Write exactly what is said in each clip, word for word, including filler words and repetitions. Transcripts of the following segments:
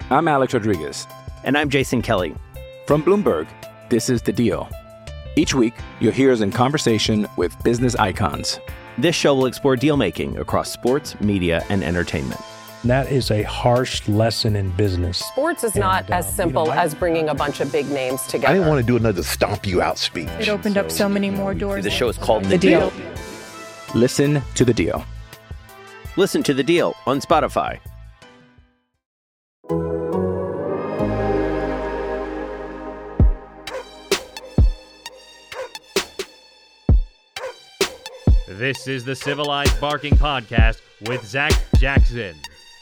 I'm Alex Rodriguez. And I'm Jason Kelly. From Bloomberg, this is The Deal. Each week, you'll hear us in conversation with business icons. This show will explore deal-making across sports, media, and entertainment. That is a harsh lesson in business. Sports is not and, as simple you know, as bringing a bunch of big names together. I didn't want to do another stomp you out speech. It opened so, up so many more doors. The show is called The, the deal. deal. Listen to The Deal. Listen to The Deal on Spotify. This is the Civilized Barking Podcast with Zach Jackson.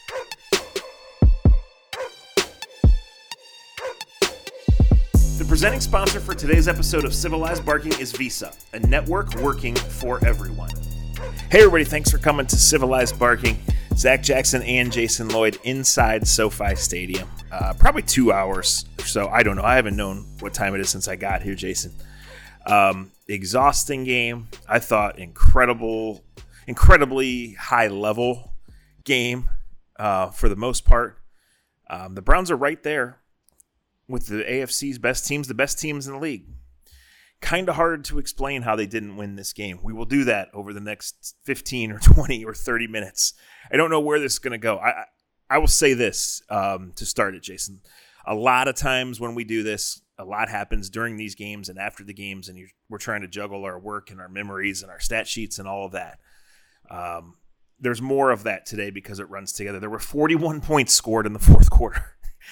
The presenting sponsor for today's episode of Civilized Barking is Visa, a network working for everyone. Hey everybody, thanks for coming to Civilized Barking. Zach Jackson and Jason Lloyd inside SoFi Stadium. Uh, probably two hours or so. I don't know. I haven't known what time it is since I got here, Jason. Um, exhausting game. I thought incredible, incredibly high level game uh, for the most part. Um, the Browns are right there with the A F C's best teams, the best teams in the league. Kind of hard to explain how they didn't win this game. We will do that over the next fifteen or twenty or thirty minutes. I don't know where this is going to go. I, I will say this um, to start it, Jason. A lot of times when we do this, a lot happens during these games and after the games, and you're, we're trying to juggle our work and our memories and our stat sheets and all of that. Um, there's more of that today because it runs together. There were forty-one points scored in the fourth quarter.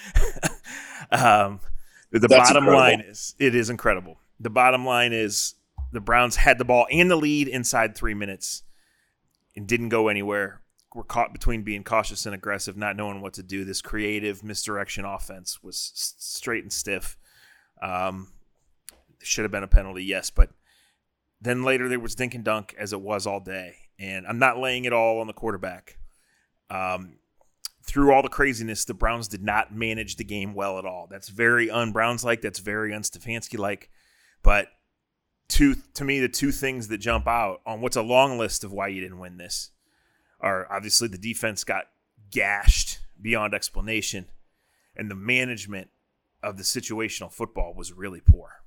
um, the That's bottom incredible. line is it is incredible. The bottom line is the Browns had the ball and the lead inside three minutes and didn't go anywhere. We're caught between being cautious and aggressive, not knowing what to do. This creative misdirection offense was straight and stiff. Um, should have been a penalty, yes, but then later there was dink and dunk as it was all day. And I'm not laying it all on the quarterback. Um, through all the craziness, the Browns did not manage the game well at all. That's very un-Browns-like. That's very un-Stefanski-like. But two, to me, the two things that jump out on what's a long list of why you didn't win this are obviously the defense got gashed beyond explanation, and the management of the situational football was really poor.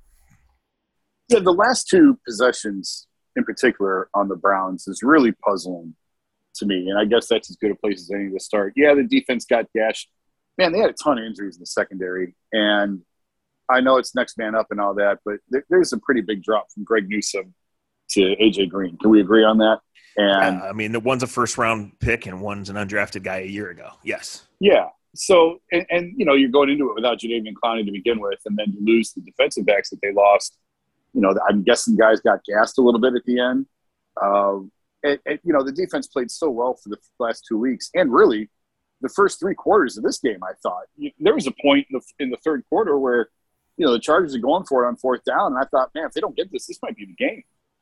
Yeah, the last two possessions in particular on the Browns is really puzzling to me, and I guess that's as good a place as any to start. Yeah, the defense got gashed. Man, they had a ton of injuries in the secondary, and I know it's next man up and all that, but there, there's a pretty big drop from Greg Newsome to A J Green. Can we agree on that? And uh, I mean, the one's a first-round pick and one's an undrafted guy a year ago. Yes. Yeah. So, and, and you know, you're going into it without Jadeveon Clowney to begin with, and then you lose the defensive backs that they lost. You know, I'm guessing guys got gassed a little bit at the end. Uh, and, and, you know, the defense played so well for the last two weeks, and really the first three quarters of this game, I thought. There was a point in the, in the third quarter where, you know, the Chargers are going for it on fourth down, and I thought, man, if they don't get this, this might be the game.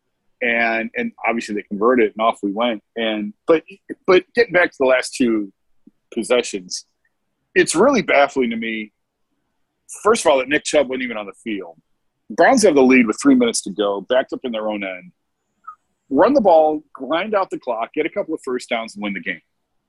And and obviously they converted, and off we went. And but but getting back to the last two possessions, it's really baffling to me. First of all, that Nick Chubb wasn't even on the field. Browns have the lead with three minutes to go, backed up in their own end. Run the ball, grind out the clock, get a couple of first downs, and win the game.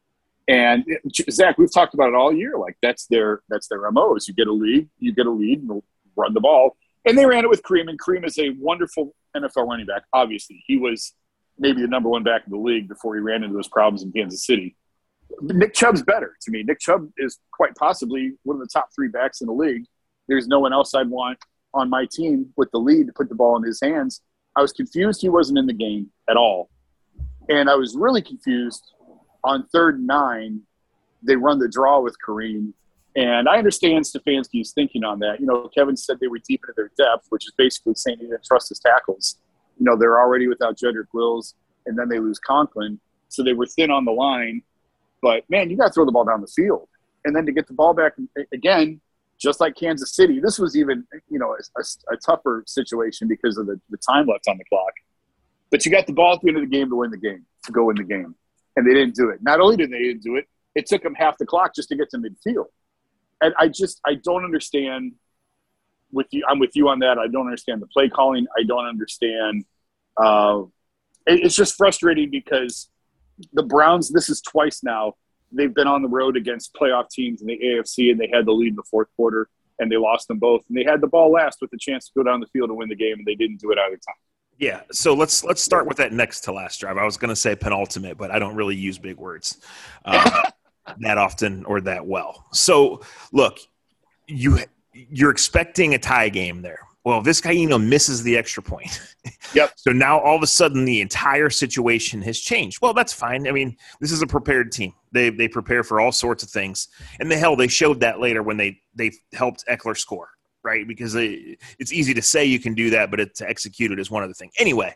And Zach, we've talked about it all year. Like that's their that's their M O is you get a lead, you get a lead, and run the ball. And they ran it with Kareem, and Kareem is a wonderful N F L running back. Obviously, he was maybe the number one back in the league before he ran into those problems in Kansas City. But Nick Chubb's better to me. Nick Chubb is quite possibly one of the top three backs in the league. There's no one else I'd want on my team with the lead to put the ball in his hands. I was confused he wasn't in the game at all. And I was really confused on third and nine. They run the draw with Kareem. And I understand Stefanski's thinking on that. You know, Kevin said they were deep into their depth, which is basically saying he didn't trust his tackles. You know, they're already without Jedrick Wills, and then they lose Conklin. So they were thin on the line. But, man, you got to throw the ball down the field. And then to get the ball back again, just like Kansas City, this was even, you know, a, a, a tougher situation because of the, the time left on the clock. But you got the ball at the end of the game to win the game, to go win the game. And they didn't do it. Not only did they didn't do it, it took them half the clock just to get to midfield. And I just – I don't understand with you. I'm with you on that. I don't understand the play calling. I don't understand uh, – it, it's just frustrating because the Browns – this is twice now they've been on the road against playoff teams in the A F C, and they had the lead in the fourth quarter, and they lost them both. And they had the ball last with the chance to go down the field and win the game, and they didn't do it either time. Yeah, so let's let's start with that next to last drive. I was going to say penultimate, but I don't really use big words um, that often or that well. So, look, you you're expecting a tie game there. Well, Vizcaino misses the extra point. Yep. So now all of a sudden the entire situation has changed. Well, that's fine. I mean, this is a prepared team. They they prepare for all sorts of things. And the hell, they showed that later when they, they helped Eckler score, right? Because they, it's easy to say you can do that, but it, to execute it is one other thing. Anyway,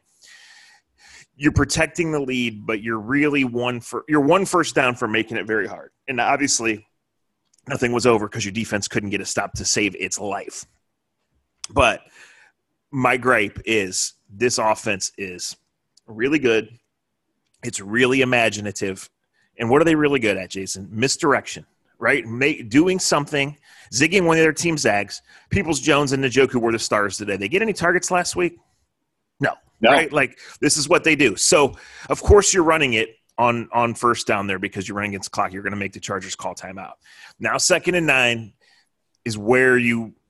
you're protecting the lead, but you're really one for you're one first down for making it very hard. And obviously nothing was over because your defense couldn't get a stop to save its life. But my gripe is this offense is really good. It's really imaginative. And what are they really good at, Jason? Misdirection, right? Make, doing something, zigging one of their team zags. Peoples-Jones and Njoku were the stars today. They get any targets last week? No. No. Right? Like, this is what they do. So, of course, you're running it on, on first down there because you're running against the clock. You're going to make the Chargers call timeout. Now, second and nine is where you –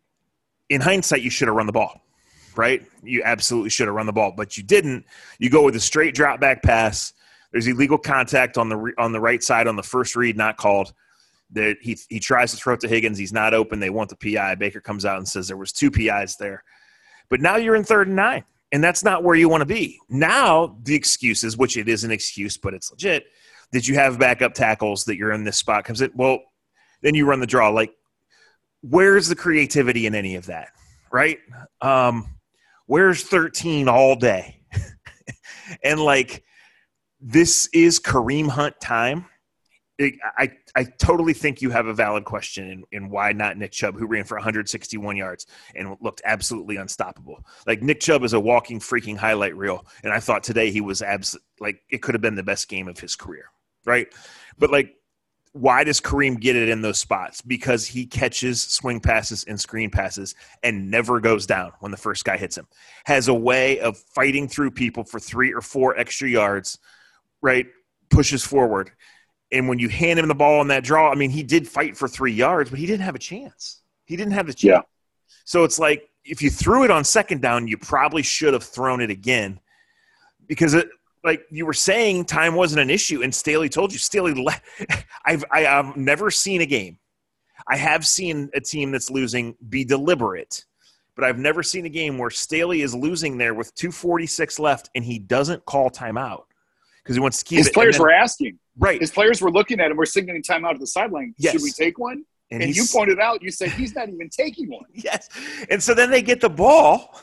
in hindsight, you should have run the ball, right? You absolutely should have run the ball, but you didn't. You go with a straight drop back pass. There's illegal contact on the re- on the right side on the first read, not called. That he he tries to throw it to Higgins. He's not open. They want the P I. Baker comes out and says there was two P Is there. But now you're in third and nine, and that's not where you want to be. Now the excuses, which it is an excuse, but it's legit. Did you have backup tackles that you're in this spot? Comes in. Well, then you run the draw. Like, where's the creativity in any of that, right? Um, where's thirteen all day? And, like, this is Kareem Hunt time. It, I, I totally think you have a valid question in, in why not Nick Chubb, who ran for one hundred sixty-one yards and looked absolutely unstoppable. Like, Nick Chubb is a walking freaking highlight reel, and I thought today he was abs- like it could have been the best game of his career, right? But, like, why does Kareem get it in those spots? Because he catches swing passes and screen passes and never goes down when the first guy hits him. Has a way of fighting through people for three or four extra yards, right? Pushes forward. And when you hand him the ball on that draw, I mean, he did fight for three yards, but he didn't have a chance. He didn't have the chance. Yeah. So it's like if you threw it on second down, you probably should have thrown it again because it, like you were saying, time wasn't an issue, and Staley told you. Staley, le- I've I, I've never seen a game. I have seen a team that's losing be deliberate, but I've never seen a game where Staley is losing there with two forty-six left, and he doesn't call timeout because he wants to keep His it. His players then, were asking. Right. His players were looking at him. We're signaling timeout at the sideline. Yes. Should we take one? And, and you pointed out, you said he's not even taking one. Yes. And so then they get the ball.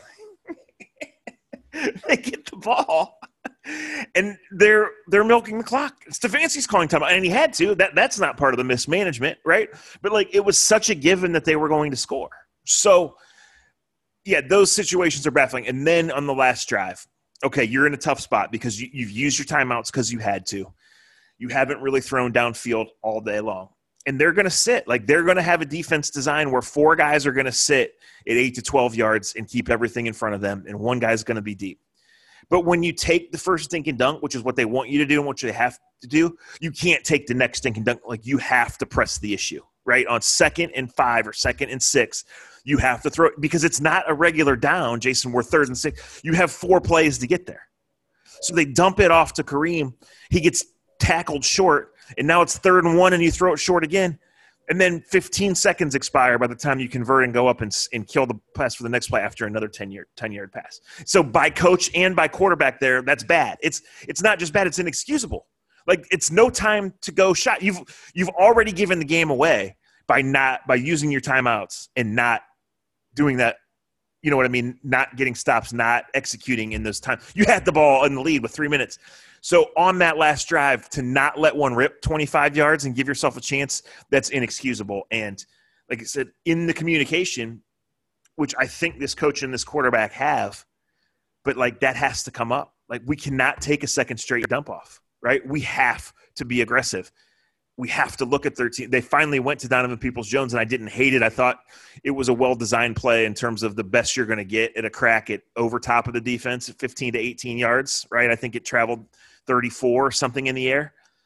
they get the ball. And they're they're milking the clock. Stefanski's calling timeout, and he had to. That that's not part of the mismanagement, right? But like it was such a given that they were going to score. So yeah, those situations are baffling. And then on the last drive, okay, you're in a tough spot because you, you've used your timeouts because you had to. You haven't really thrown downfield all day long, and they're going to sit. Like they're going to have a defense design where four guys are going to sit at eight to twelve yards and keep everything in front of them, and one guy's going to be deep. But when you take the first stinking dunk, which is what they want you to do and what they have to do, you can't take the next stinking dunk. Like you have to press the issue, right? On second and five or second and six, you have to throw it because it's not a regular down, Jason, we're third and six. You have four plays to get there. So they dump it off to Kareem. He gets tackled short, and now it's third and one, and you throw it short again. And then fifteen seconds expire by the time you convert and go up and, and kill the pass for the next play after another ten-yard ten-yard pass. So by coach and by quarterback there, that's bad. It's it's not just bad, it's inexcusable. Like it's no time to go shot. You've you've already given the game away by not by using your timeouts and not doing that. You know what I mean? Not getting stops, not executing in those times. You had the ball in the lead with three minutes. So on that last drive, to not let one rip twenty-five yards and give yourself a chance, that's inexcusable. And like I said, in the communication, which I think this coach and this quarterback have, but like that has to come up. Like we cannot take a second straight dump off, right? We have to be aggressive. We have to look at thirteen. They finally went to Donovan Peoples-Jones, and I didn't hate it. I thought it was a well-designed play in terms of the best you're going to get at a crack at over top of the defense at fifteen to eighteen yards, right? I think it traveled thirty-four or something in the air.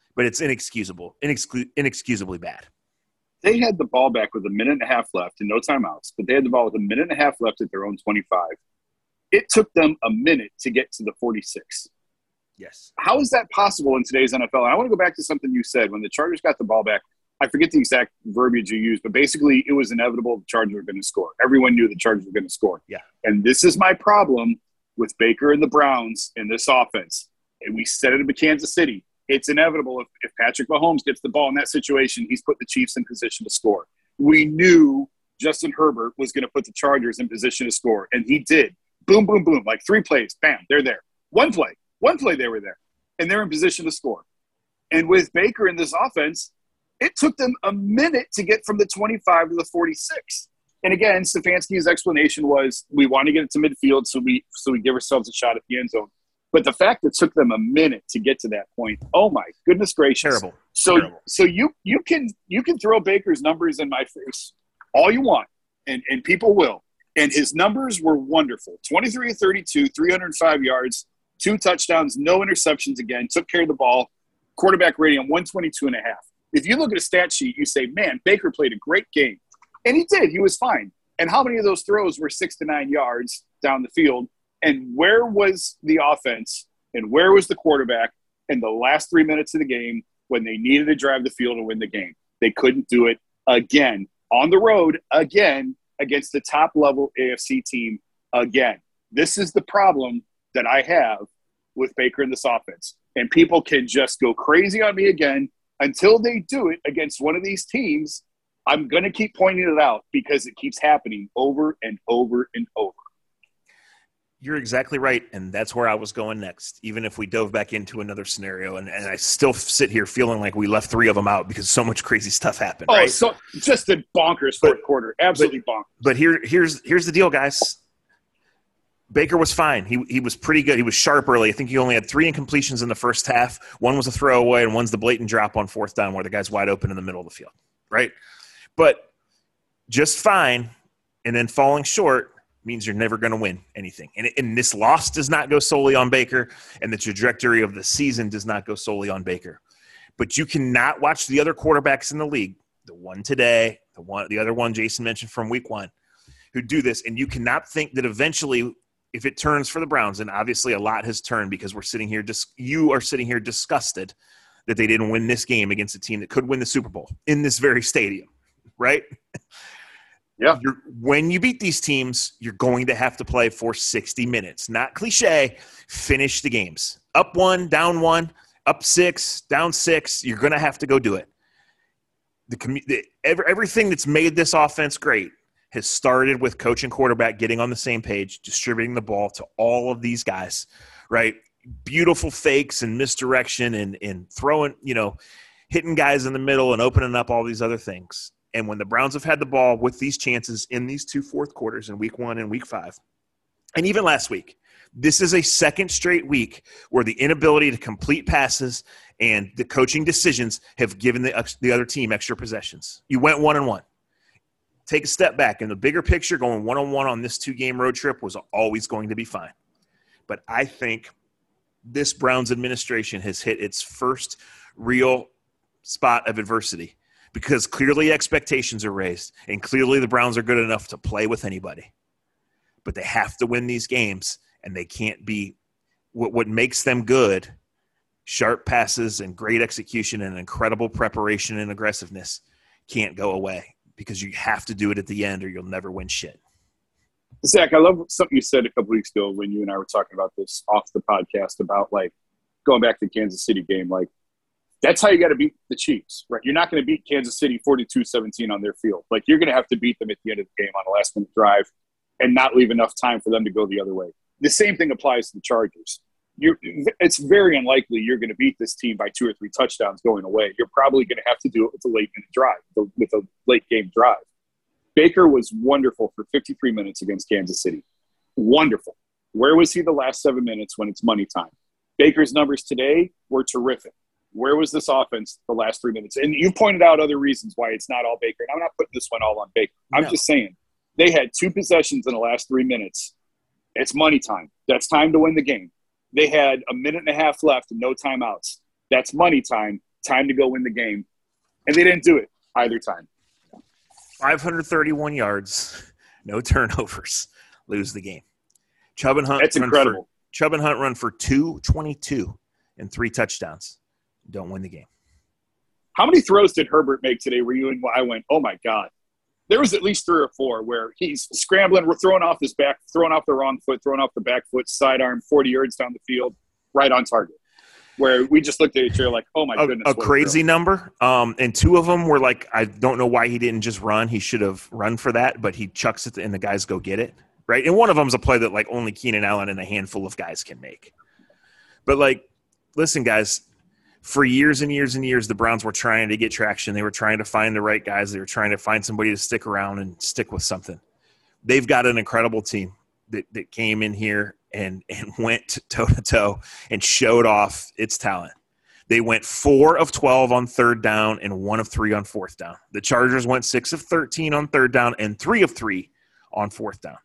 but it's inexcusable, inexcu- inexcusably bad. They had the ball back with a minute and a half left and no timeouts, but they had the ball with a minute and a half left at their own twenty-five. It took them a minute to get to the forty-six. Yes. How is that possible in today's N F L? And I want to go back to something you said. When the Chargers got the ball back, I forget the exact verbiage you used, but basically it was inevitable the Chargers were going to score. Everyone knew the Chargers were going to score. Yeah. And this is my problem with Baker and the Browns in this offense. And we said it in Kansas City. It's inevitable if, if Patrick Mahomes gets the ball in that situation, he's put the Chiefs in position to score. We knew Justin Herbert was going to put the Chargers in position to score, and he did. Boom, boom, boom. Like three plays, bam, they're there. One play, one play they were there, and they're in position to score. And with Baker in this offense, it took them a minute to get from the twenty-five to the forty-six. And again, Stefanski's explanation was we want to get it to midfield so we so we give ourselves a shot at the end zone. But the fact that it took them a minute to get to that point, oh my goodness gracious. Terrible. So Terrible. so you you can you can throw Baker's numbers in my face all you want, and, and people will. And his numbers were wonderful. twenty-three of thirty-two, three hundred five yards, two touchdowns, no interceptions again, took care of the ball, quarterback rating on one twenty-two and a half. If you look at a stat sheet, you say, man, Baker played a great game. And he did. He was fine. And how many of those throws were six to nine yards down the field? And where was the offense and where was the quarterback in the last three minutes of the game when they needed to drive the field and win the game? They couldn't do it again. On the road, again, against the top-level A F C team, again. This is the problem that I have with Baker in this offense. And people can just go crazy on me again until they do it against one of these teams. I'm going to keep pointing it out because it keeps happening over and over and over. You're exactly right, and that's where I was going next, even if we dove back into another scenario. And, and I still sit here feeling like we left three of them out because so much crazy stuff happened. Oh, right? so just a bonkers fourth but, quarter. Absolutely but, bonkers. But here, here's here's the deal, guys. Baker was fine. He he was pretty good. He was sharp early. I think he only had three incompletions in the first half. One was a throwaway, and one's the blatant drop on fourth down where the guy's wide open in the middle of the field, right? But just fine, and then falling short means you're never going to win anything. And, and this loss does not go solely on Baker, and the trajectory of the season does not go solely on Baker. But you cannot watch the other quarterbacks in the league, the one today, the one, the other one Jason mentioned from week one, who do this, and you cannot think that eventually if it turns for the Browns, and obviously a lot has turned because we're sitting here, dis- you are sitting here disgusted that they didn't win this game against a team that could win the Super Bowl in this very stadium, right? Yeah. You're, when you beat these teams, you're going to have to play for sixty minutes. Not cliche, finish the games. Up one, down one, up six, down six. You're going to have to go do it. The, the every, Everything that's made this offense great has started with coach and quarterback getting on the same page, distributing the ball to all of these guys, right? Beautiful fakes and misdirection and, and throwing, you know, hitting guys in the middle and opening up all these other things. And when the Browns have had the ball with these chances in these two fourth quarters in week one and week five, and even last week, this is a second straight week where the inability to complete passes and the coaching decisions have given the, the other team extra possessions. You went one and one. Take a step back. In the bigger picture, going one-on-one on this two-game road trip was always going to be fine. But I think this Browns administration has hit its first real spot of adversity because clearly expectations are raised, and clearly the Browns are good enough to play with anybody. But they have to win these games, and they can't be what, what makes them good, sharp passes and great execution and incredible preparation and aggressiveness, can't go away. Because you have to do it at the end or you'll never win shit. Zach, I love something you said a couple weeks ago when you and I were talking about this off the podcast about, like, going back to the Kansas City game. Like, that's how you got to beat the Chiefs, right? You're not going to beat Kansas City forty-two seventeen on their field. Like, you're going to have to beat them at the end of the game on a last-minute drive and not leave enough time for them to go the other way. The same thing applies to the Chargers. You're, it's very unlikely you're going to beat this team by two or three touchdowns going away. You're probably going to have to do it with a late-minute drive, with a late-game drive. Baker was wonderful for fifty-three minutes against Kansas City. Wonderful. Where was he the last seven minutes when it's money time? Baker's numbers today were terrific. Where was this offense the last three minutes? And you pointed out other reasons why it's not all Baker. And I'm not putting this one all on Baker. I'm no. just saying they had two possessions in the last three minutes. It's money time. That's time to win the game. They had a minute and a half left and no timeouts. That's money time. time to go win the game. And they didn't do it either time. five hundred thirty-one yards, no turnovers, lose the game. Chubb and Hunt. That's incredible. For, Chubb and Hunt run for two twenty-two and three touchdowns. Don't win the game. How many throws did Herbert make today where you and I went, oh, my God? There was at least three or four where he's scrambling, we're throwing off his back, throwing off the wrong foot, throwing off the back foot, sidearm, forty yards down the field, right on target. Where we just looked at each other like, oh, my a, goodness. A crazy a number. Um, and two of them were like, I don't know why he didn't just run. He should have run for that, but he chucks it and the guys go get it, right? And one of them is a play that, like, only Keenan Allen and a handful of guys can make. But, like, listen, guys, for years and years and years, the Browns were trying to get traction. They were trying to find the right guys. They were trying to find somebody to stick around and stick with something. They've got an incredible team that, that came in here and, and went toe-to-toe and showed off its talent. They went four of twelve on third down and one of three on fourth down. The Chargers went six of thirteen on third down and three of three on fourth down.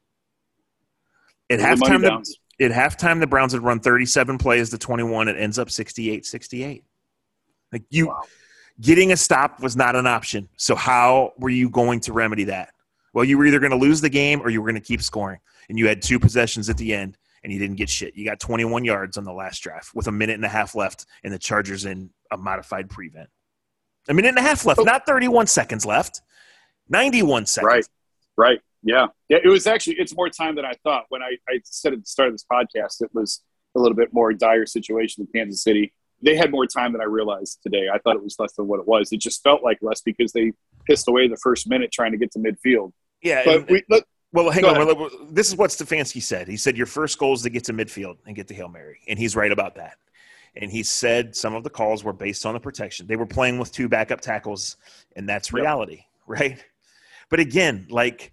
At halftime, the, at halftime, the Browns had run thirty-seven plays to twenty-one. It ends up sixty-eight sixty-eight. Like you, wow. Getting a stop was not an option. So how were you going to remedy that? Well, you were either going to lose the game or you were going to keep scoring. And you had two possessions at the end, and you didn't get shit. You got twenty-one yards on the last drive with a minute and a half left, and the Chargers in a modified prevent. A minute and a half left, oh. Not thirty-one seconds left. ninety-one seconds. Right, right. Yeah. Yeah, it was actually – it's more time than I thought. When I, I said at the start of this podcast, it was a little bit more dire situation in Kansas City. They had more time than I realized today. I thought it was less than what it was. It just felt like less because they pissed away the first minute trying to get to midfield. Yeah. But and, we, let, well, hang on. This is what Stefanski said. He said your first goal is to get to midfield and get to Hail Mary, and he's right about that. And he said some of the calls were based on the protection. They were playing with two backup tackles, and that's reality, yep. Right? But again, like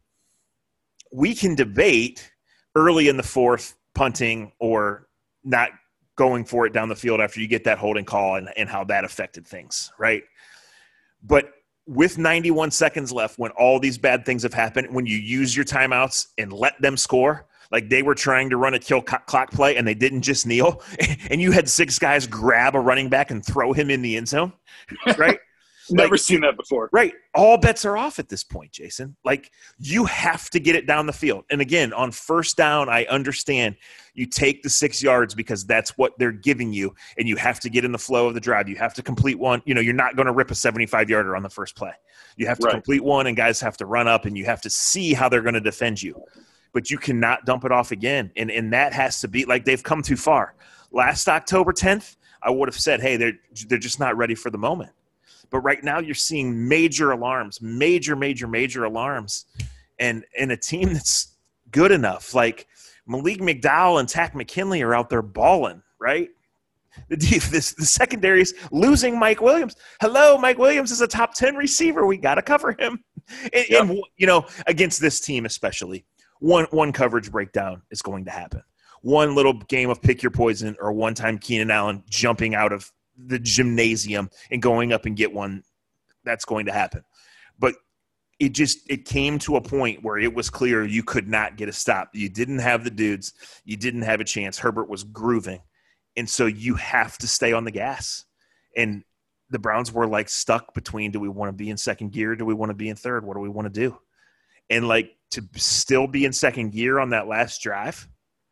we can debate early in the fourth punting or not going for it down the field after you get that holding call and, and how that affected things, right? But with ninety-one seconds left, when all these bad things have happened, when you use your timeouts and let them score, like they were trying to run a kill clock play and they didn't just kneel, and you had six guys grab a running back and throw him in the end zone, right? Never like, seen that before. Right. All bets are off at this point, Jason. Like, you have to get it down the field. And again, on first down, I understand you take the six yards because that's what they're giving you, and you have to get in the flow of the drive. You have to complete one. You know, you're not going to rip a seventy-five-yarder on the first play. You have to right. complete one, and guys have to run up, and you have to see how they're going to defend you. But you cannot dump it off again, and, and that has to be – like, they've come too far. Last October tenth, I would have said, hey, they're they're just not ready for the moment. But right now you're seeing major alarms, major, major, major alarms. And and a team that's good enough, like Malik McDowell and Takk McKinley are out there balling, right? The, this, the secondary's losing Mike Williams. Hello, Mike Williams is a top ten receiver. We got to cover him. And, yep. and, you know, against this team especially, one one coverage breakdown is going to happen. One little game of pick your poison or one-time Keenan Allen jumping out of the gymnasium and going up and get one, that's going to happen. But it just it came to a point where it was clear you could not get a stop. You didn't have the dudes. You didn't have a chance. Herbert was grooving. And so you have to stay on the gas. And the Browns were like stuck between, do we want to be in second gear? Do we want to be in third? What do we want to do? And like to still be in second gear on that last drive,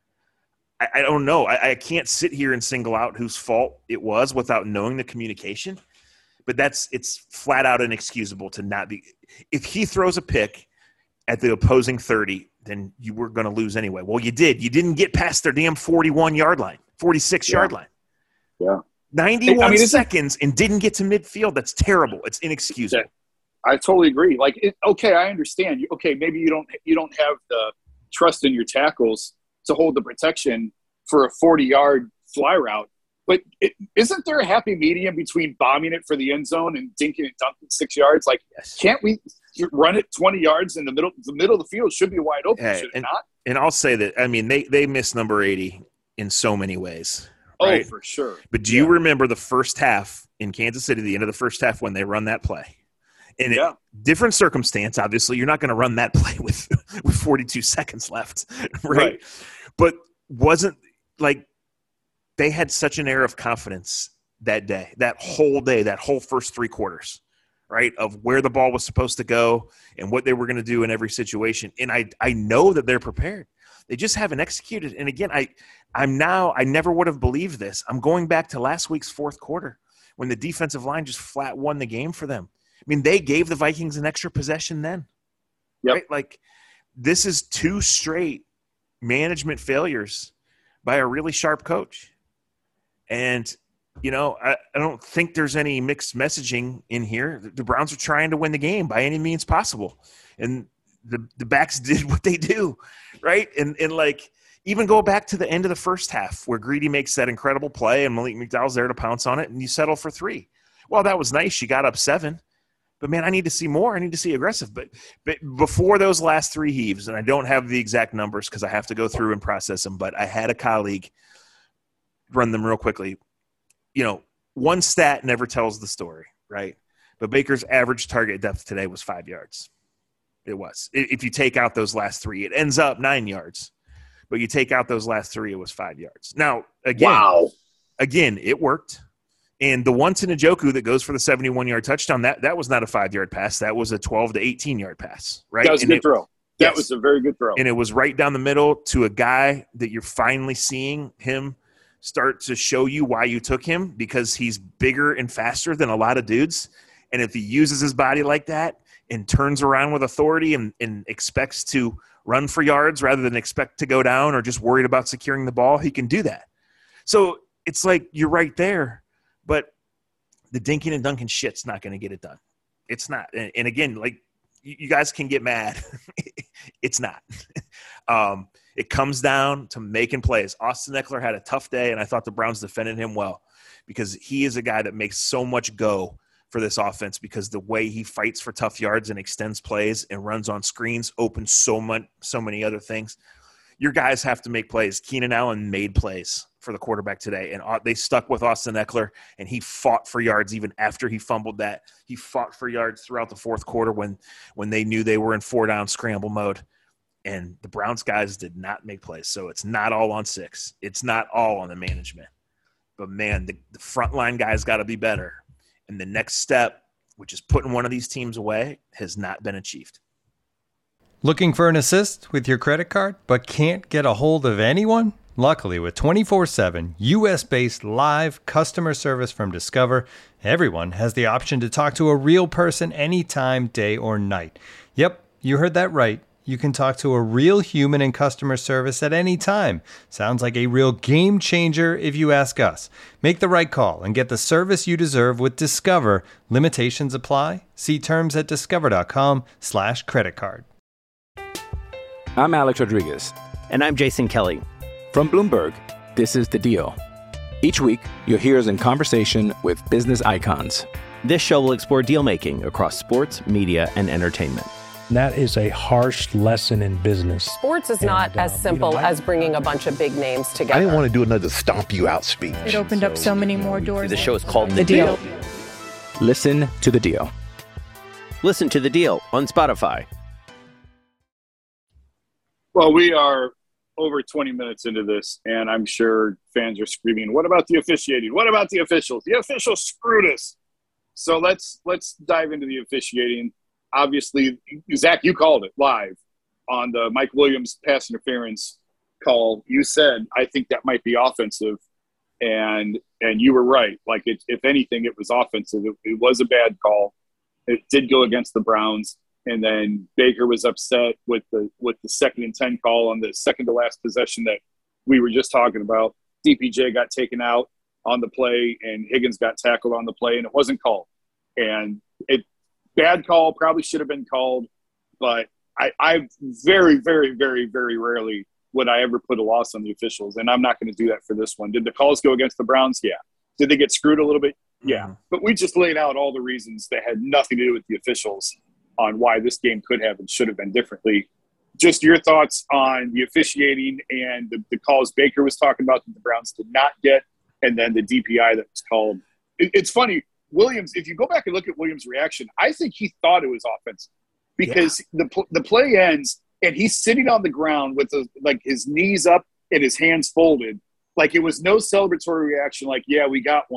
I, I don't know. I, I can't sit here and single out whose fault it was without knowing the communication. But that's it's flat out inexcusable to not be. If he throws a pick at the opposing thirty, then you were going to lose anyway. Well, you did. You didn't get past their damn forty-one-yard line, forty-six-yard yeah. line. Yeah. ninety-one I mean, seconds and didn't get to midfield. That's terrible. It's inexcusable. I totally agree. Like, it, okay, I understand. Okay, maybe you don't you don't have the trust in your tackles to hold the protection for a forty-yard fly route. But it, isn't there a happy medium between bombing it for the end zone and dinking and dunking six yards? Like, yes. Can't we run it twenty yards in the middle? The middle of the field should be wide open, hey, should it and, not? And I'll say that, I mean, they, they missed number eighty in so many ways. Right? Oh, for sure. But do yeah. you remember the first half in Kansas City, the end of the first half when they run that play? In yeah. a different circumstance, obviously, you're not going to run that play with, with forty-two seconds left, right? right? But wasn't – like – they had such an air of confidence that day, that whole day, that whole first three quarters, right, of where the ball was supposed to go and what they were going to do in every situation. And I I know that they're prepared. They just haven't executed. And again, I, I'm now – I never would have believed this. I'm going back to last week's fourth quarter when the defensive line just flat won the game for them. I mean, they gave the Vikings an extra possession then. Yep. Right? Like, this is two straight management failures by a really sharp coach. And, you know, I, I don't think there's any mixed messaging in here. The Browns are trying to win the game by any means possible. And the, the backs did what they do, right? And, and, like, even go back to the end of the first half where Greedy makes that incredible play and Malik McDowell's there to pounce on it, and you settle for three. Well, that was nice. You got up seven. But, man, I need to see more. I need to see aggressive. But, but before those last three heaves, and I don't have the exact numbers because I have to go through and process them, but I had a colleague run them real quickly. You know, one stat never tells the story, right? But Baker's average target depth today was five yards. It was. If you take out those last three, it ends up nine yards. But you take out those last three, it was five yards. Now, again, wow. again, it worked. And the one to Njoku that goes for the seventy-one-yard touchdown, that, that was not a five-yard pass. That was a twelve to eighteen-yard pass, right? That was and a good it, throw. That yes. was a very good throw. And it was right down the middle to a guy that you're finally seeing him start to show you why you took him, because he's bigger and faster than a lot of dudes. And if he uses his body like that and turns around with authority and, and expects to run for yards rather than expect to go down or just worried about securing the ball, he can do that. So it's like you're right there. But the dinking and dunking shit's not going to get it done. It's not. And, and again, like, you guys can get mad. It's not. um, it comes down to making plays. Austin Ekeler had a tough day, and I thought the Browns defended him well because he is a guy that makes so much go for this offense because the way he fights for tough yards and extends plays and runs on screens opens so much, so many other things. Your guys have to make plays. Keenan Allen made plays for the quarterback today, and they stuck with Austin Ekeler, and he fought for yards even after he fumbled that. He fought for yards throughout the fourth quarter when when they knew they were in four-down scramble mode, and the Browns guys did not make plays. So it's not all on six. It's not all on the management. But, man, the, the frontline guys got to be better, and the next step, which is putting one of these teams away, has not been achieved. Looking for an assist with your credit card but can't get a hold of anyone? Luckily, with twenty-four seven U S-based live customer service from Discover, everyone has the option to talk to a real person anytime, day or night. Yep, you heard that right. You can talk to a real human in customer service at any time. Sounds like a real game changer if you ask us. Make the right call and get the service you deserve with Discover. Limitations apply. See terms at discover.com slash credit card. I'm Alex Rodriguez. And I'm Jason Kelly. From Bloomberg, this is The Deal. Each week, you'll hear us in conversation with business icons. This show will explore deal-making across sports, media, and entertainment. That is a harsh lesson in business. Sports is And, not uh, as you simple know, I- as bringing a bunch of big names together. I didn't want to do another stomp you out speech. It opened up so many more doors. The show is called The, The deal. Deal. Listen to The Deal. Listen to The Deal on Spotify. Well, we are over twenty minutes into this, and I'm sure fans are screaming, what about the officiating? What about the officials? The officials screwed us. So let's let's dive into the officiating. Obviously, Zach, you called it live on the Mike Williams pass interference call. You said, I think that might be offensive, and and you were right. Like, it, if anything, it was offensive. It, it was a bad call. It did go against the Browns. And then Baker was upset with the with the second and ten call on the second to last possession that we were just talking about. D P J got taken out on the play, and Higgins got tackled on the play, and it wasn't called. And it bad call, probably should have been called, but I, I very, very, very, very rarely would I ever put a loss on the officials, and I'm not going to do that for this one. Did the calls go against the Browns? Yeah. Did they get screwed a little bit? Yeah. Mm-hmm. But we just laid out all the reasons that had nothing to do with the officials on why this game could have and should have been differently. Just your thoughts on the officiating and the, the calls Baker was talking about that the Browns did not get, and then the D P I that was called. It, it's funny, Williams, if you go back and look at Williams' reaction, I think he thought it was offensive because yeah. the the play ends and he's sitting on the ground with the, like his knees up and his hands folded. Like, it was no celebratory reaction like, yeah, we got one.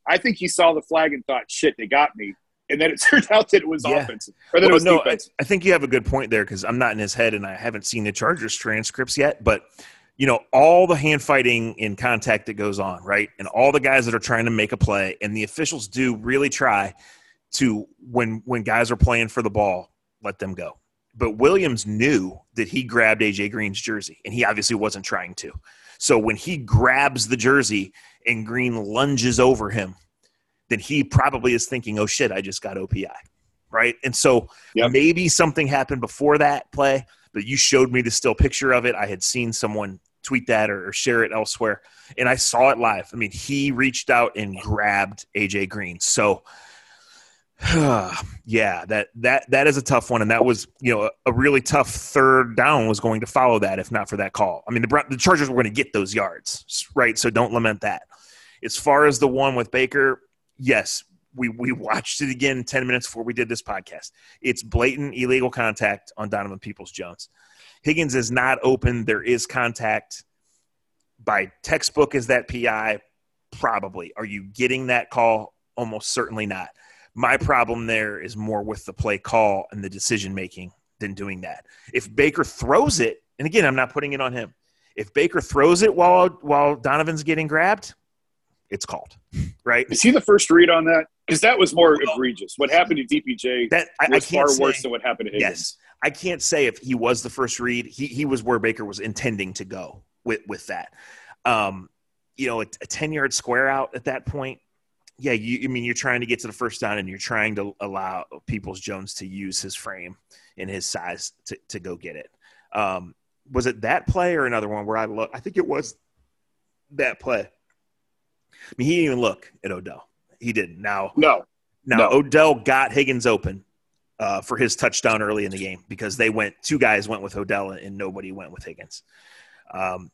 I think he saw the flag and thought, shit, they got me. And then it turned out that it was yeah. offensive. Or that well, it was no, defensive. I, I think you have a good point there because I'm not in his head and I haven't seen the Chargers transcripts yet. But, you know, all the hand fighting and contact that goes on, right, and all the guys that are trying to make a play, and the officials do really try to, when when guys are playing for the ball, let them go. But Williams knew that he grabbed A J Green's jersey, and he obviously wasn't trying to. So when he grabs the jersey and Green lunges over him, then he probably is thinking, oh, shit, I just got O P I, right? And so yep. maybe something happened before that play, but you showed me the still picture of it. I had seen someone tweet that or, or share it elsewhere, and I saw it live. I mean, he reached out and grabbed A J Green. So, yeah, that that that is a tough one, and that was, you know, a, a really tough third down was going to follow that if not for that call. I mean, the, the Chargers were going to get those yards, right? So don't lament that. As far as the one with Baker, yes, we, we watched it again ten minutes before we did this podcast. It's blatant illegal contact on Donovan Peoples-Jones. Higgins is not open. There is contact. By textbook, is that P I? Probably. Are you getting that call? Almost certainly not. My problem there is more with the play call and the decision-making than doing that. If Baker throws it, and again, I'm not putting it on him. If Baker throws it while while Donovan's getting grabbed, it's called, right? Is he the first read on that? Because that was more well, egregious. What happened to D P J that, I, was I can't far say, worse than what happened to Higgins. Yes. I can't say if he was the first read. He he was where Baker was intending to go with, with that. Um, you know, a ten-yard square out at that point, yeah, you, I mean, you're trying to get to the first down and you're trying to allow Peoples-Jones to use his frame and his size to, to go get it. Um, was it that play or another one where I look? I think it was that play. I mean, he didn't even look at Odell. He didn't. Now, no. Now, no. Odell got Higgins open uh, for his touchdown early in the game because they went – two guys went with Odell and nobody went with Higgins. Um,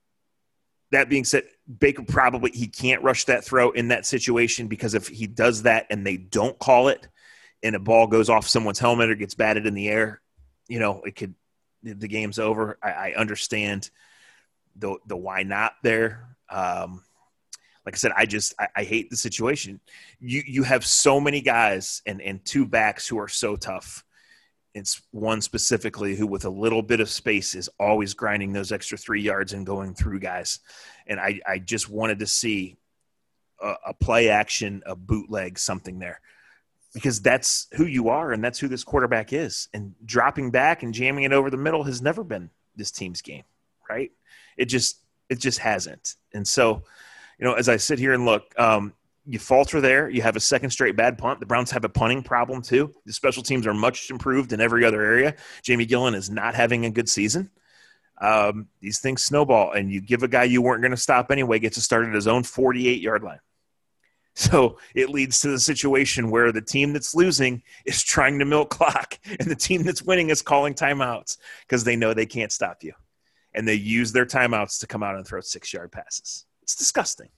that being said, Baker probably – he can't rush that throw in that situation because if he does that and they don't call it and a ball goes off someone's helmet or gets batted in the air, you know, it could – the game's over. I, I understand the the why not there. Um Like I said, I just I, I hate the situation. You you have so many guys and, and two backs who are so tough. It's one specifically who with a little bit of space is always grinding those extra three yards and going through guys. And I, I just wanted to see a, a play action, a bootleg, something there. Because that's who you are and that's who this quarterback is. And dropping back and jamming it over the middle has never been this team's game, right? It just it just hasn't. And so – you know, as I sit here and look, um, you falter there. You have a second straight bad punt. The Browns have a punting problem too. The special teams are much improved in every other area. Jamie Gillen is not having a good season. Um, these things snowball, and you give a guy you weren't going to stop anyway gets to start at his own forty-eight-yard line. So it leads to the situation where the team that's losing is trying to milk clock, and the team that's winning is calling timeouts because they know they can't stop you. And they use their timeouts to come out and throw six-yard passes. It's disgusting.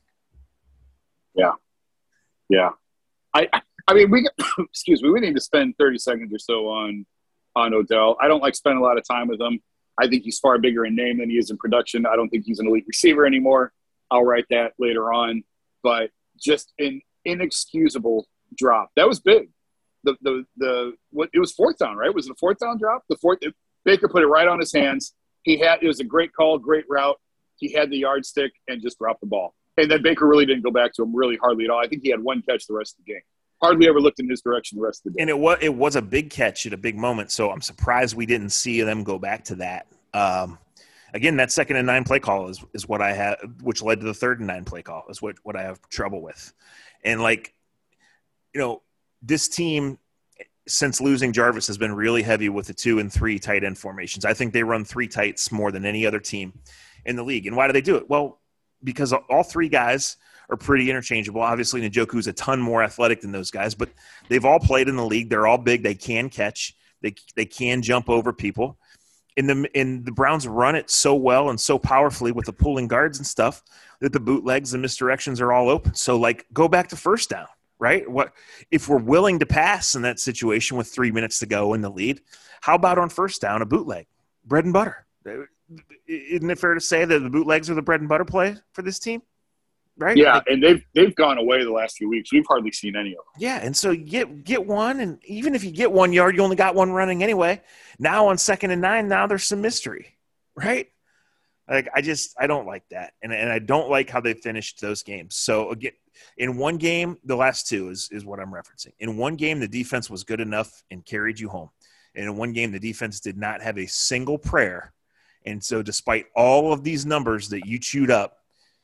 Yeah. Yeah. I I mean, we excuse me, we need to spend thirty seconds or so on on Odell. I don't like spending a lot of time with him. I think he's far bigger in name than he is in production. I don't think he's an elite receiver anymore. I'll write that later on. But just an inexcusable drop. That was big. The the the what it was fourth down, right? Was it a fourth down drop? The fourth Baker put it right on his hands. He had it was a great call, great route. He had the yardstick and just dropped the ball. And then Baker really didn't go back to him really hardly at all. I think he had one catch the rest of the game. Hardly ever looked in his direction the rest of the day. And it was it was a big catch at a big moment, so I'm surprised we didn't see them go back to that. Um, again, that second and nine play call is is what I have, which led to the third and nine play call is what, what I have trouble with. And, like, you know, this team – since losing Jarvis has been really heavy with the two and three tight end formations. I think they run three tights more than any other team in the league. And why do they do it? Well, because all three guys are pretty interchangeable. Obviously, Njoku's a ton more athletic than those guys, but they've all played in the league. They're all big. They can catch. They they can jump over people. In the in the Browns run it so well and so powerfully with the pulling guards and stuff that the bootlegs and misdirections are all open. So, like, go back to first down. Right? What if we're willing to pass in that situation with three minutes to go in the lead? How about on first down, a bootleg? Bread and butter. Isn't it fair to say that the bootlegs are the bread and butter play for this team? right? Yeah, like, and they've they've gone away the last few weeks. We've hardly seen any of them. Yeah, and so you get get one, and even if you get one yard, you only got one running anyway. Now on second and nine, now there's some mystery, right? Like I just I don't like that, and and I don't like how they finished those games. So again, in one game, the last two is is what I'm referencing. In one game, the defense was good enough and carried you home, and in one game, the defense did not have a single prayer. And so, despite all of these numbers that you chewed up,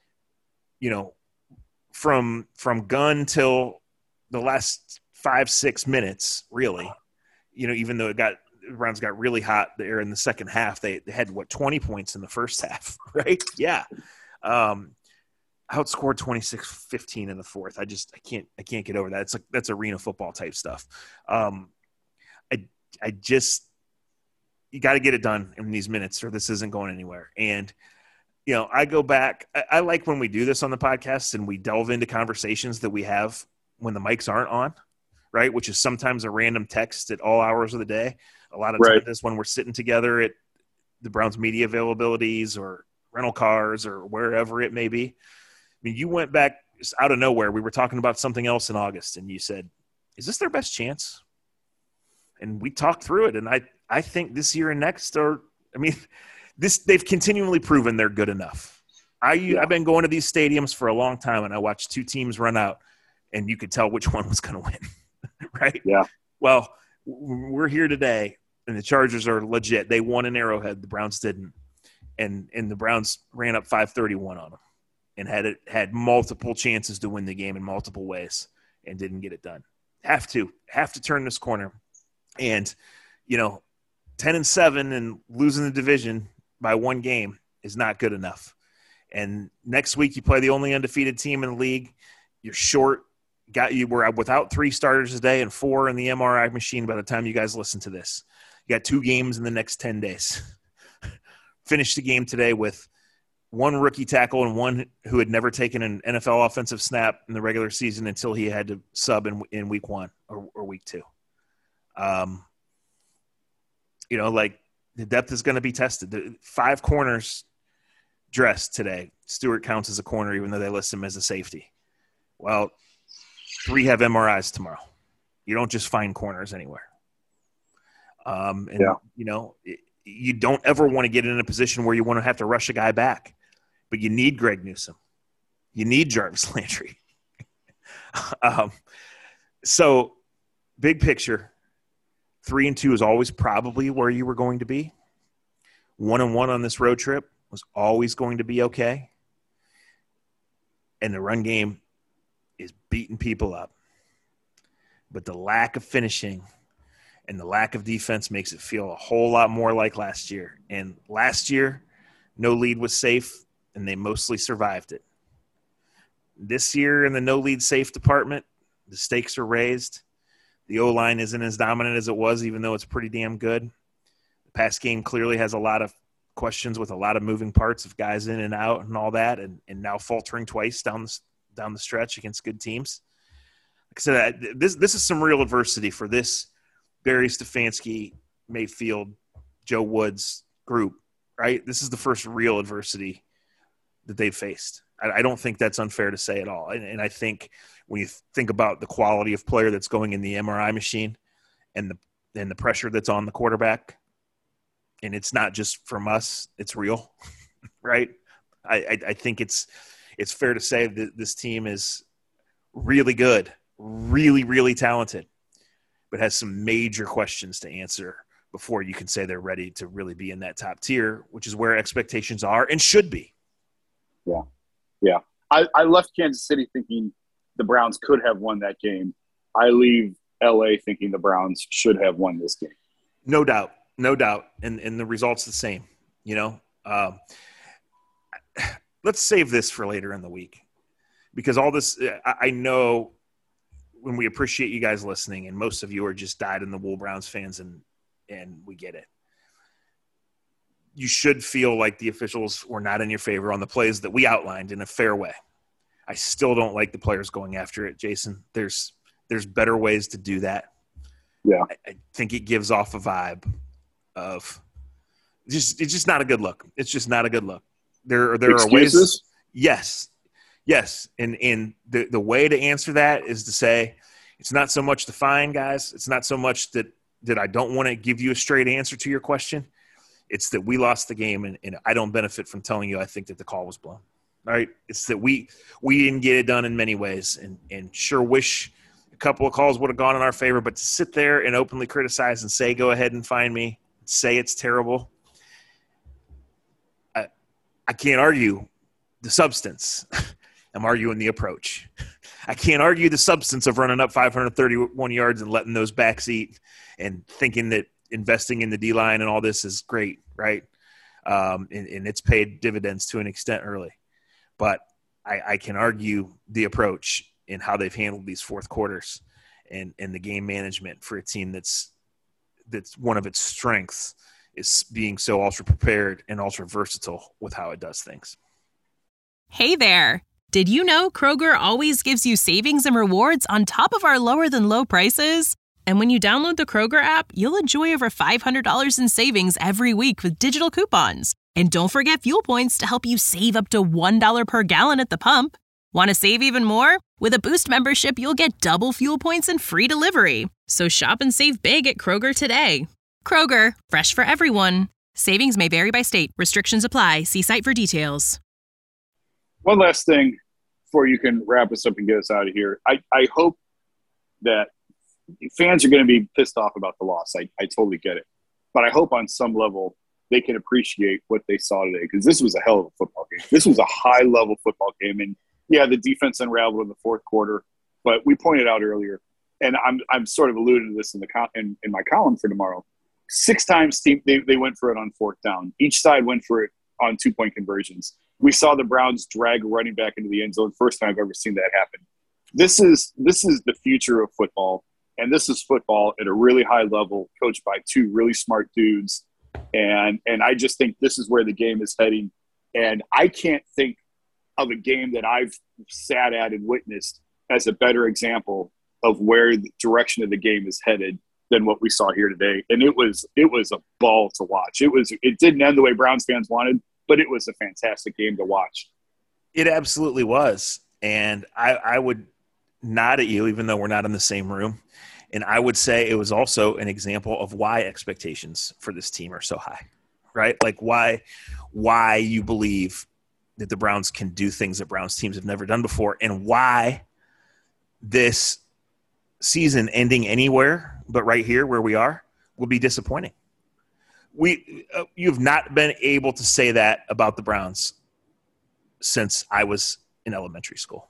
you know, from from gun till the last five six minutes, really, you know, even though it got the Browns got really hot there in the second half, they, they had what twenty points in the first half, right? Yeah, um, outscored twenty-six fifteen in the fourth. I just I can't I can't get over that. It's like that's arena football type stuff. Um, I I just. You got to get it done in these minutes or this isn't going anywhere. And, you know, I go back. I, I like when we do this on the podcast and we delve into conversations that we have when the mics aren't on, right, which is sometimes a random text at all hours of the day. A lot of right. times when we're sitting together at the Browns media availabilities or rental cars or wherever it may be. I mean, you went back out of nowhere. We were talking about something else in August, and you said, is this their best chance? And we talked through it, and I, I think this year and next are – I mean, this they've continually proven they're good enough. I, yeah. I've been going to these stadiums for a long time, and I watched two teams run out, and you could tell which one was going to win, right? Yeah. Well, we're here today, and the Chargers are legit. They won in Arrowhead. The Browns didn't. And and the Browns ran up five thirty-one on them and had it, had multiple chances to win the game in multiple ways and didn't get it done. Have to. Have to turn this corner. And, you know, ten and seven and losing the division by one game is not good enough. And next week you play the only undefeated team in the league. You're short. Got you were without three starters today and four in the M R I machine by the time you guys listen to this. You got two games in the next ten days. Finished the game today with one rookie tackle and one who had never taken an N F L offensive snap in the regular season until he had to sub in, in week one or, or week two. Um, you know, like the depth is going to be tested. The five corners dressed today. Stewart counts as a corner, even though they list him as a safety. Well, three have M R Is tomorrow. You don't just find corners anywhere. Um, and, yeah. you know, it, you don't ever want to get in a position where you want to have to rush a guy back. But you need Greg Newsome. You need Jarvis Landry. um, so, big picture, three and two is always probably where you were going to be. One and one on this road trip was always going to be okay. And the run game is beating people up. But the lack of finishing and the lack of defense makes it feel a whole lot more like last year. And last year, no lead was safe, and they mostly survived it. This year in the no lead safe department, the stakes are raised. The O-line isn't as dominant as it was, even though it's pretty damn good. The pass game clearly has a lot of questions with a lot of moving parts of guys in and out and all that, and, and now faltering twice down the, down the stretch against good teams. Like I said, this, this is some real adversity for this Barry Stefanski, Mayfield, Joe Woods group, right? This is the first real adversity that they've faced. I, I don't think that's unfair to say at all. And, and I think when you think about the quality of player that's going in the M R I machine and the and the pressure that's on the quarterback, and it's not just from us, it's real, right? I, I, I think it's it's fair to say that this team is really good, really, really talented, but has some major questions to answer before you can say they're ready to really be in that top tier, which is where expectations are and should be. Yeah. Yeah. I, I left Kansas City thinking the Browns could have won that game. I leave L A thinking the Browns should have won this game. No doubt. No doubt. And, and the result's the same, you know? Um, let's save this for later in the week because all this, I, I know – when we appreciate you guys listening, and most of you are just dyed-in-the-wool Browns fans, and and we get it. You should feel like the officials were not in your favor on the plays that we outlined in a fair way. I still don't like the players going after it, Jason. There's there's better ways to do that. Yeah, I, I think it gives off a vibe of just it's just not a good look. It's just not a good look. There there Excuses? are ways. Yes. Yes, and and the the way to answer that is to say it's not so much the fine, guys. It's not so much that that I don't want to give you a straight answer to your question. It's that we lost the game, and, and I don't benefit from telling you I think that the call was blown. All right, it's that we we didn't get it done in many ways, and and sure wish a couple of calls would have gone in our favor. But to sit there and openly criticize and say, "Go ahead and fine me," say it's terrible. I I can't argue the substance. I'm arguing the approach. I can't argue the substance of running up five hundred thirty-one yards and letting those backs eat and thinking that investing in the D-line and all this is great, right? Um, and, and it's paid dividends to an extent early. But I, I can argue the approach in how they've handled these fourth quarters and, and the game management for a team that's that's one of its strengths is being so ultra prepared and ultra versatile with how it does things. Hey there. Did you know Kroger always gives you savings and rewards on top of our lower than low prices? And when you download the Kroger app, you'll enjoy over five hundred dollars in savings every week with digital coupons. And don't forget fuel points to help you save up to one dollar per gallon at the pump. Want to save even more? With a Boost membership, you'll get double fuel points and free delivery. So shop and save big at Kroger today. Kroger, fresh for everyone. Savings may vary by state. Restrictions apply. See site for details. One last thing before you can wrap us up and get us out of here. I, I hope that fans are going to be pissed off about the loss. I, I totally get it. But I hope on some level they can appreciate what they saw today, because this was a hell of a football game. This was a high-level football game. And, yeah, the defense unraveled in the fourth quarter. But we pointed out earlier, and I'm I'm sort of alluding to this in the co- in, in my column for tomorrow, six times team, they, they went for it on fourth down. Each side went for it on two-point conversions. We saw the Browns drag a running back into the end zone. First time I've ever seen that happen. This is this is the future of football, and this is football at a really high level, coached by two really smart dudes. And and I just think this is where the game is heading. And I can't think of a game that I've sat at and witnessed as a better example of where the direction of the game is headed than what we saw here today. And it was it was a ball to watch. It was it didn't end the way Browns fans wanted, but it was a fantastic game to watch. It absolutely was. And I, I would nod at you, even though we're not in the same room. And I would say it was also an example of why expectations for this team are so high, right? Like why, why you believe that the Browns can do things that Browns teams have never done before, and why this season ending anywhere but right here where we are will be disappointing. We, uh, you've not been able to say that about the Browns since I was in elementary school.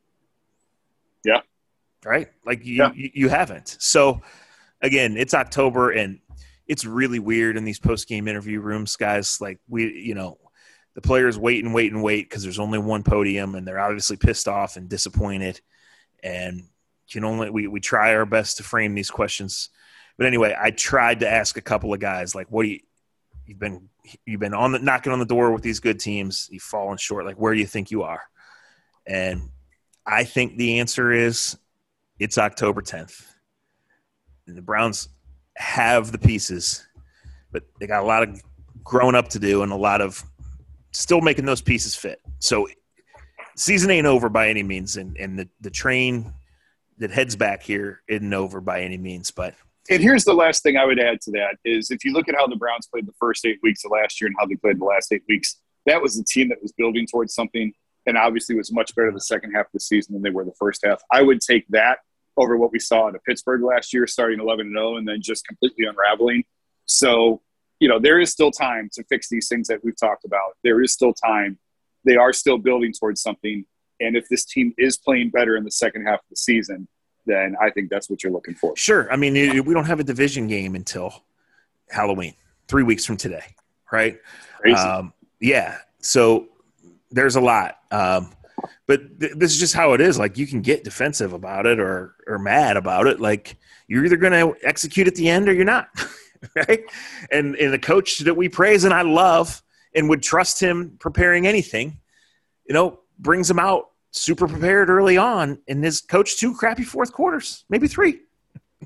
Yeah. Right? Like you, yeah. you, you haven't. So again, it's October and it's really weird in these post-game interview rooms, guys. Like we, you know, the players wait and wait and wait because there's only one podium and they're obviously pissed off and disappointed. And can only, we, we try our best to frame these questions. But anyway, I tried to ask a couple of guys, like, what do you, you've been, you've been on the, knocking on the door with these good teams. You've fallen short. Like, where do you think you are? And I think the answer is it's October tenth. And the Browns have the pieces, but they got a lot of growing up to do and a lot of still making those pieces fit. So season ain't over by any means. And, and the, the train that heads back here isn't over by any means, but and here's the last thing I would add to that is if you look at how the Browns played the first eight weeks of last year and how they played the last eight weeks, that was a team that was building towards something and obviously was much better the second half of the season than they were the first half. I would take that over what we saw in Pittsburgh last year, starting eleven and oh and then just completely unraveling. So, you know, there is still time to fix these things that we've talked about. There is still time. They are still building towards something. And if this team is playing better in the second half of the season, then I think that's what you're looking for. Sure. I mean, we don't have a division game until Halloween, three weeks from today, right? Crazy. Um, yeah. So there's a lot. Um, but th- this is just how it is. Like, you can get defensive about it or or mad about it. Like, you're either going to execute at the end or you're not, right? And, and the coach that we praise and I love and would trust him preparing anything, you know, brings him out super prepared early on and has coached two crappy fourth quarters, maybe three.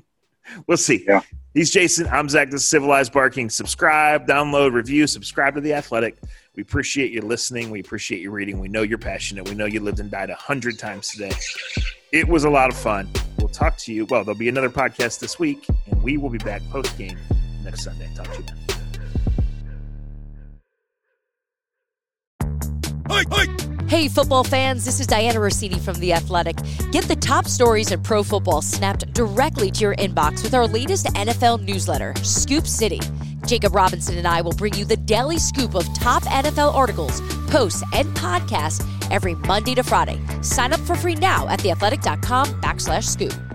We'll see. Yeah. He's Jason. I'm Zach. This is Civilized Barking. Subscribe, download, review, subscribe to The Athletic. We appreciate you listening. We appreciate you reading. We know you're passionate. We know you lived and died a hundred times today. It was a lot of fun. We'll talk to you. Well, there'll be another podcast this week, and we will be back post-game next Sunday. Talk to you then. Hey, football fans, this is Diana Rossini from The Athletic. Get the top stories in pro football snapped directly to your inbox with our latest N F L newsletter, Scoop City. Jacob Robinson and I will bring you the daily scoop of top N F L articles, posts, and podcasts every Monday to Friday. Sign up for free now at theathletic.com backslash scoop.